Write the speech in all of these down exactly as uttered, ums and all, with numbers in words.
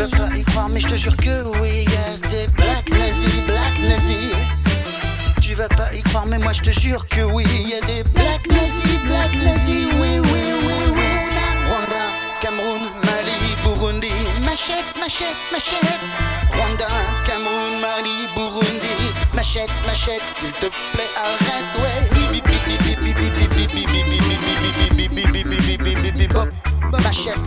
veux pas y croire mais je te jure que oui, y'a des black nazis, black nazis. Tu vas pas y croire mais moi je te jure que oui, y'a des black nazis, black nazis. Oui, oui, oui, oui. Rwanda, Cameroun, Mali, Burundi. Machette, machette, machette. Rwanda, Cameroun, Mali, Burundi. Machette, machette, s'il te plaît arrête, ouais. Machette,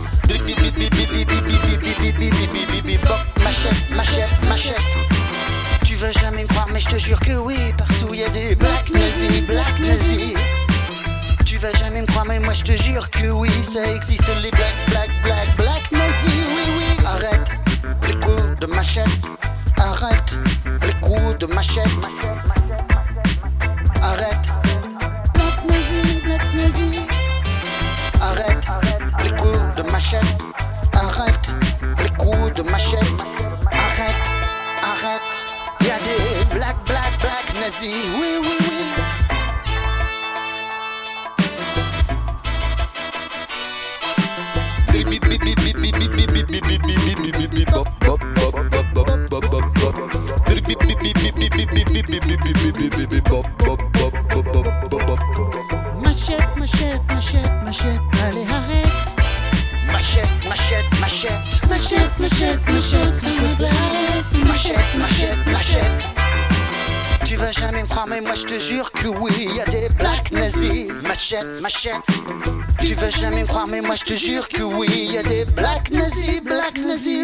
machette, machette, machette. Tu vas jamais me croire mais je te jure que oui, partout y a des black nazis, black nazis. Tu vas jamais me croire mais moi je te jure que oui, ça existe les black, black, black, black nazis. Oui, oui. Arrête les coups de machette, arrête les coups de machette. Arrête black nazi, black nazi. Arrête les coups de machette, arrête les coups de machette. Arrête, arrête. Y'a des black, black, black nazis. Oui, oui, oui. Machette, machette, machette, machette, allez arrête. Machette, machette, machette. Machette, machette, machette, s'il te plaît arrête. Machette, machette, machette. Tu vas jamais me croire mais moi je te jure que oui, y'a des black nazis. Machette, machette. Tu vas jamais me croire mais moi je te jure que oui, y'a des black nazis, black nazis.